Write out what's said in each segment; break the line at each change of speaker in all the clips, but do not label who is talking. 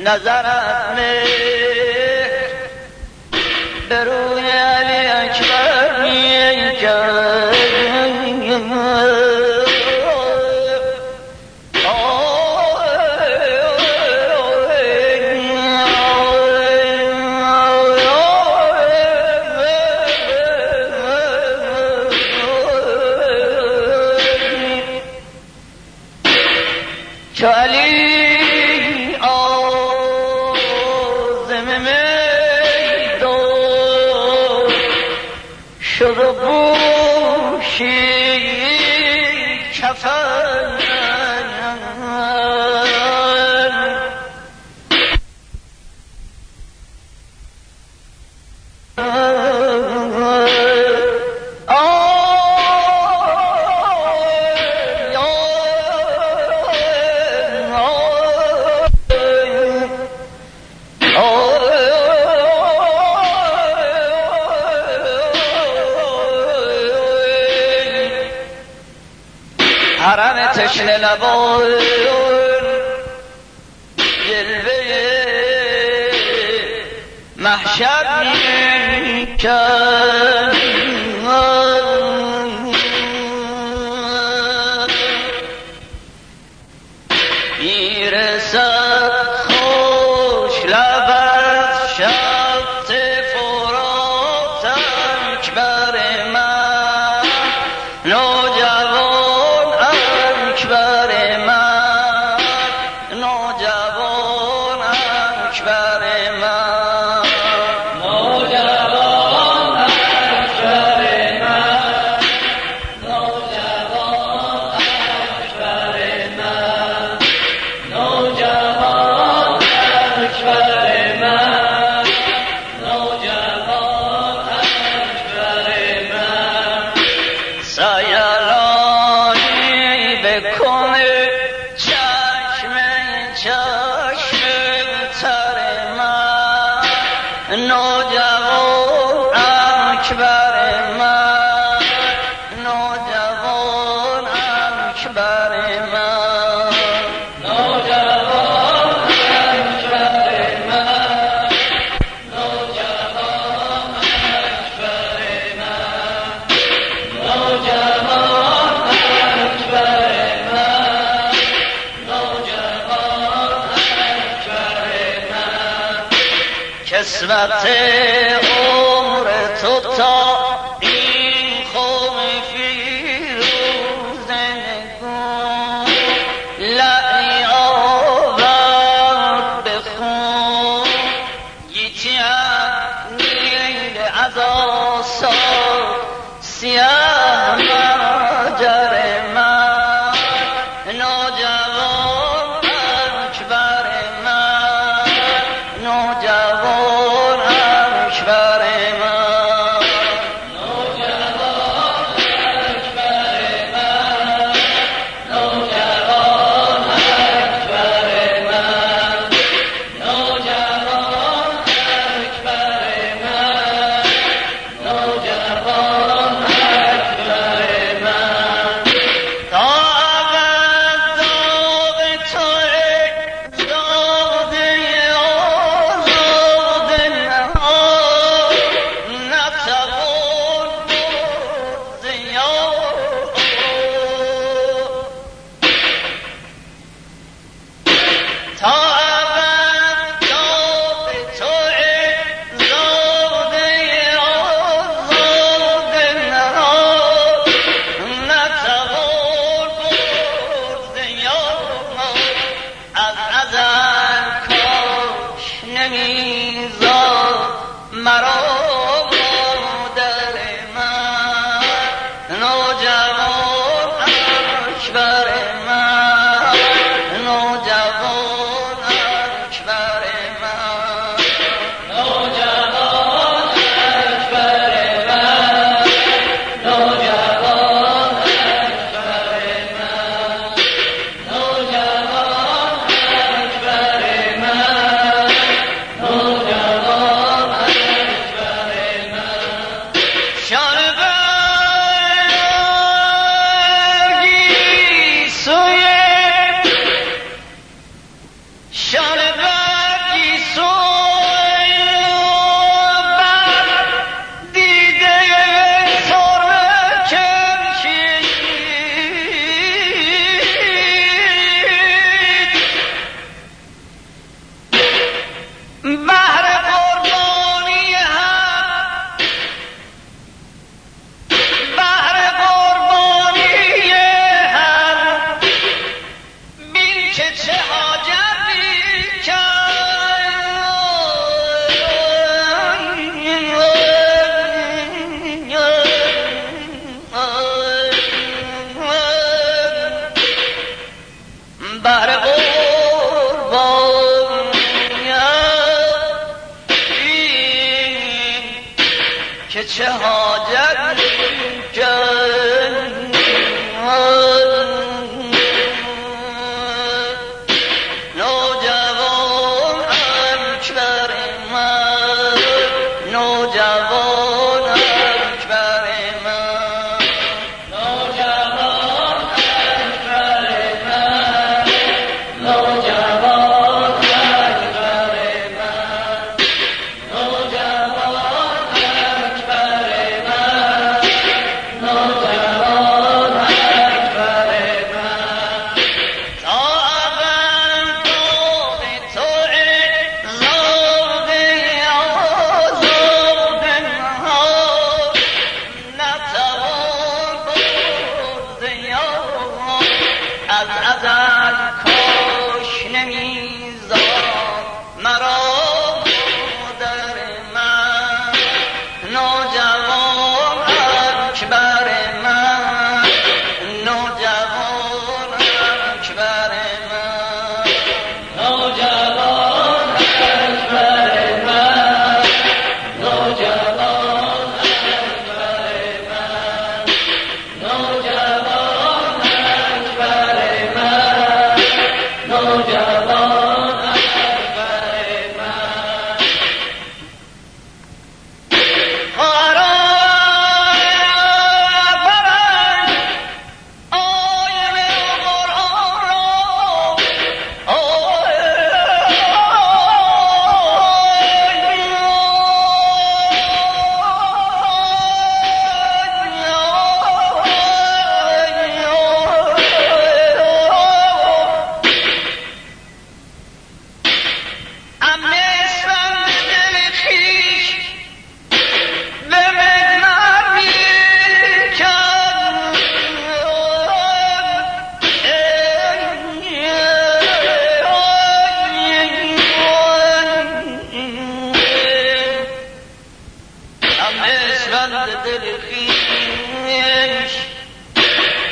نظرت مهر به روی علی اکبر می‌کرد. چو علی عازم میدان شد و پوشید کفن، حرم تشنه لبان جلوه محشر می‌کرد. میرسد خوش لبت شط فرات اکبر من، نوجوان اکبر من، نوجوان اکبر من، نوجوان اکبر من، نوجوان اکبر من، نوجوان اکبر من، نوجوان اکبر من. سیلانی بکنه چشم چشم تر من، نوجوان اکبر من، نوجوان اکبر من، نوجوان اکبر من، نوجوان اکبر من، نوجوان اکبر من، نوجوان اکبر من. کسوت عمر تو تا این خم فیروز نگون، لعلی آورد به خون، یکی نیل از آسان سیاه مجر من، نوجوان اکبر من، نوجوان اکبر من، نوجوان اکبر من، نوجوان اکبر من، نوجوان اکبر من، نوجوان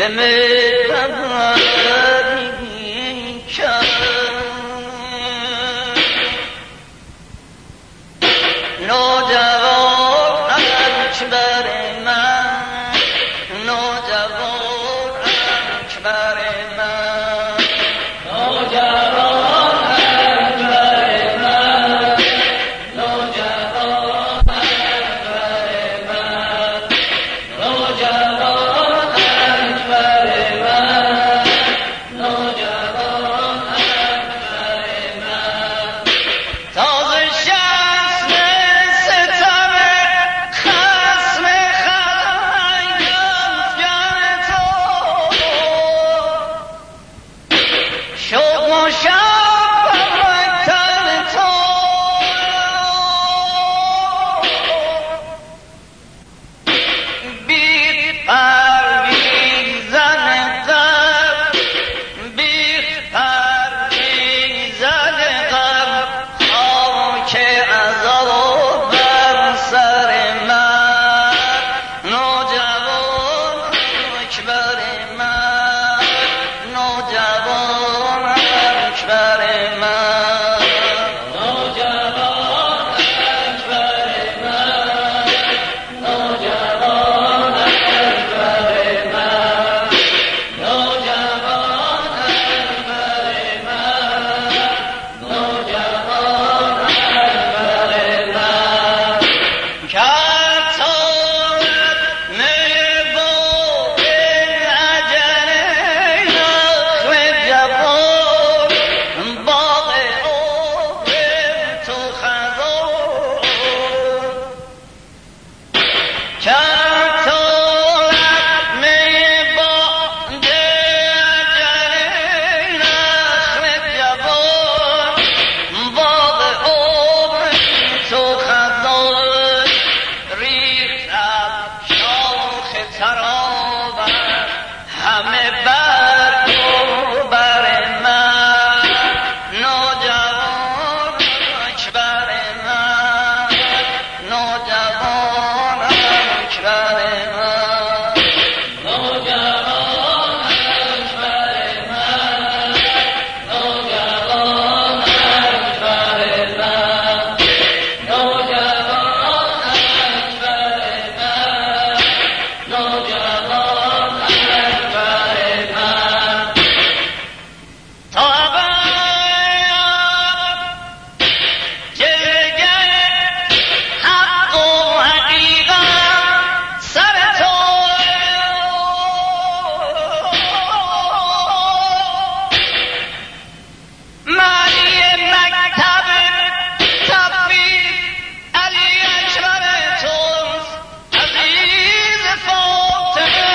به مهربانی کرد نوجوان اکبر من نوجوان اکبر من نوجوان اکبر من نوجوان اکبر من نوجوان اکبر من نوجوان اکبر من تازه شخص ستم خصم خلایق‌افکن تو شد مشبه‌تر تو بی پرویزن غم بی پرویزن غم خاک عذاب بر سر من نوجوان اکبر من نوجوان اکبر من نوجوان اکبر من نوجوان اکبر من نوجوان اکبر من نوجوان اکبر من کرد طارت نبوغ اجل نخل جوان باغ عمر تو خزان کرد طارت نبوغ اجل نخل جوان باغ عمر تو خزان ریخت از شاخ ترابت همه برگ و بر من نوجوان اکبر من نوجوان اکبر من نوجوان اکبر من نوجوان اکبر من نوجوان اکبر من نوجوان اکبر من تا ابد جلوه حق و حقیقت سر تو معنی مکتب تفویض علی اکبر توست عزیز فاطمه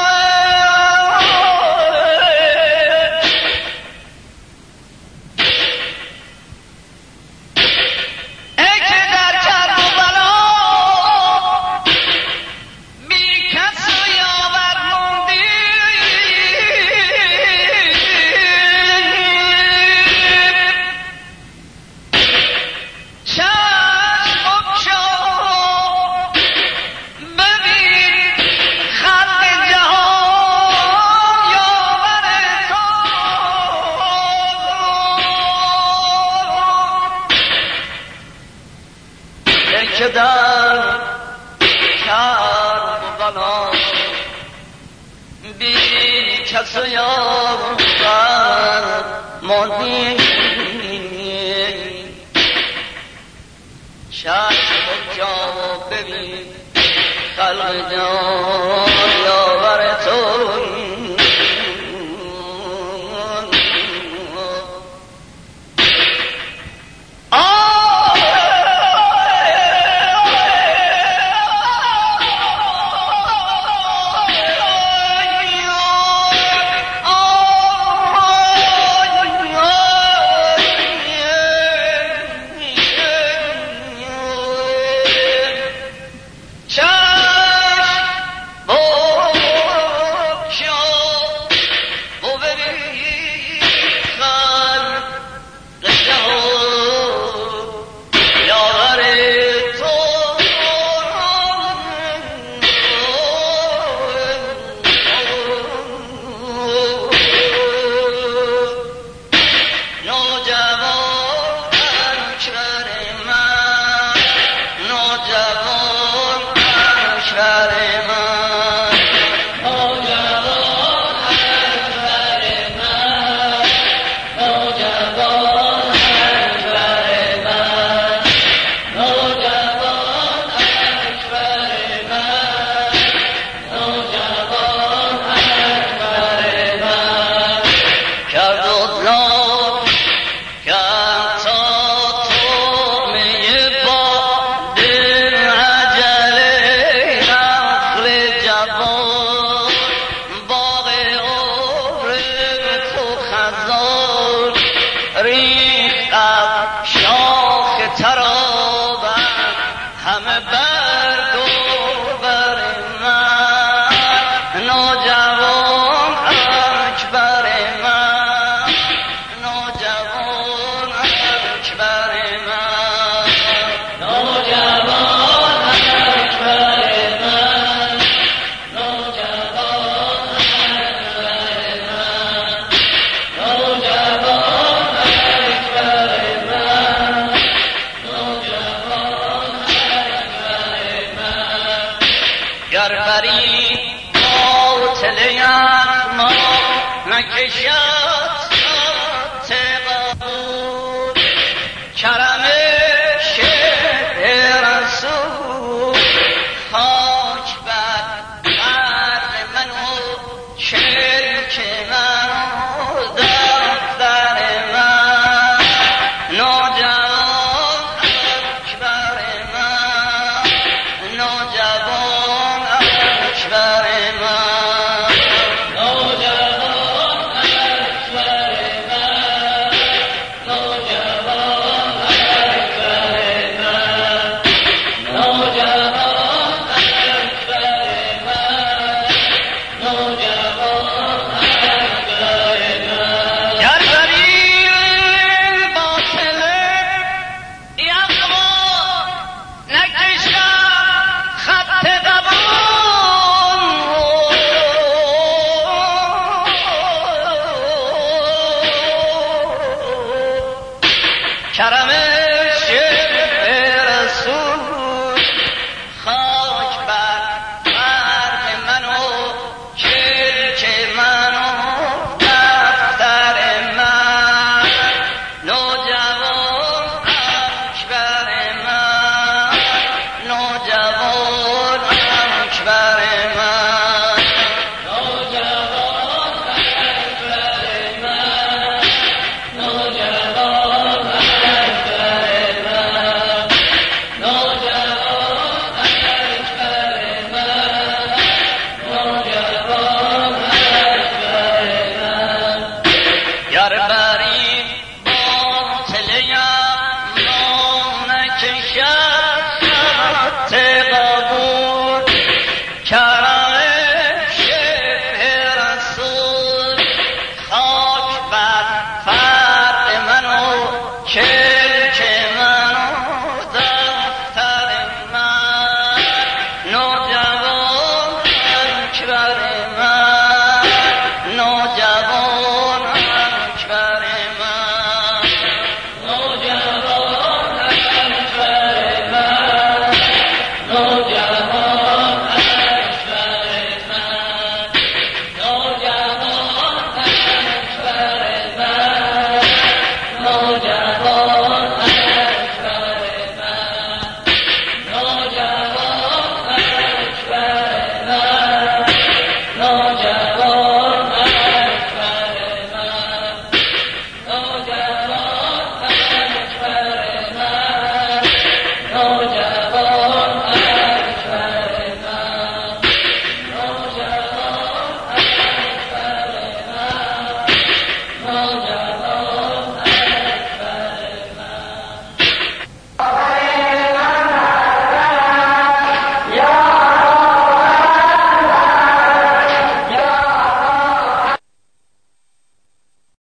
ای که در کربلا بی کس و یاور موندی چشم بگشا ببین خلق جهان یاور تو ای که در کربلا بی کس و یاور ماندی چشم بگشا ببین خلق جهان یاور تو چشم گر بری باطل ما نکشد